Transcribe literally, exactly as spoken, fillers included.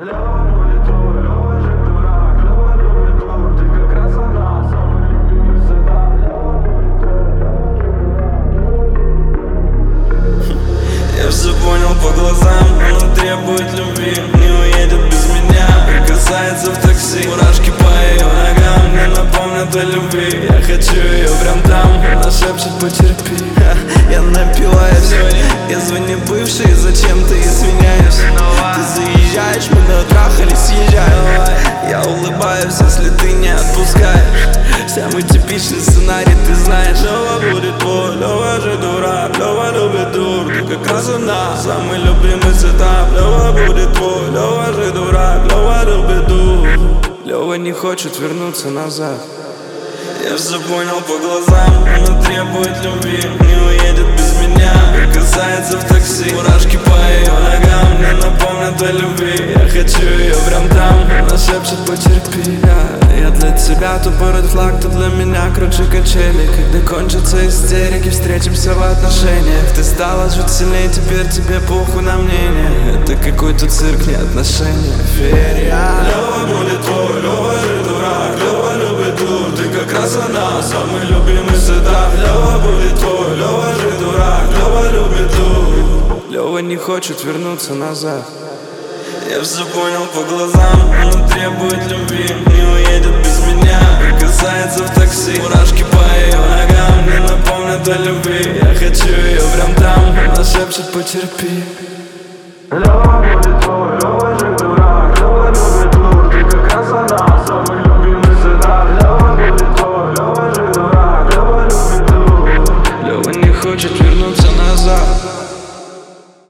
Лёва будет твой, Лёва же дурак, Лёва любит тур, ты как раз она, самый любимый всегда. Лёва будет твой, Лёва же дурак. Я все понял по глазам, она требует любви, не уедет без меня, прикасается в такси. Мурашки по ее ногам мне напомнят о любви. Я хочу ее прям там, она шепчет потерпи. Я напиваюсь, я звоню бывшей, зачем ты извиняешь? Ты заезжаешь, мы натрахались, съезжаем. Я улыбаюсь, если ты не отпускаешь. Самый типичный сценарий, ты знаешь. Лёва будет твой, Лёва же дурак, Лёва любит тур, ты как раз она, самый любимый сетап. Лёва будет твой, Лёва же дурак, Лёва любит тур. Лёва не хочет вернуться назад. Я все понял по глазам, она требует любви, не уедет без меня, прикасается в такси. Мурашки по ее ногам мне напомнят о любви. Я хочу ее прям там, она шепчет потерпи. Я, я для тебя тупой ред флаг, ты для меня круче качели. Когда кончатся истерики, встретимся в отношениях. Ты стала чуть сильнее, теперь тебе похуй на мнение. Это какой-то цирк, не отношения, феерия. Лёва будет твой, Лёва же дурак, Лёва любит тур, ты как раз она, самый любимый сетап. Лёва будет твой, Лёва же дурак, Лёва любит тур. Лёва не хочет вернуться назад. Я все понял по глазам, она требует любви, не уедет без меня, прикасается в такси. Мурашки по ее ногам мне напомнят о любви. Я хочу ее прям там, она шепчет потерпи. Лёва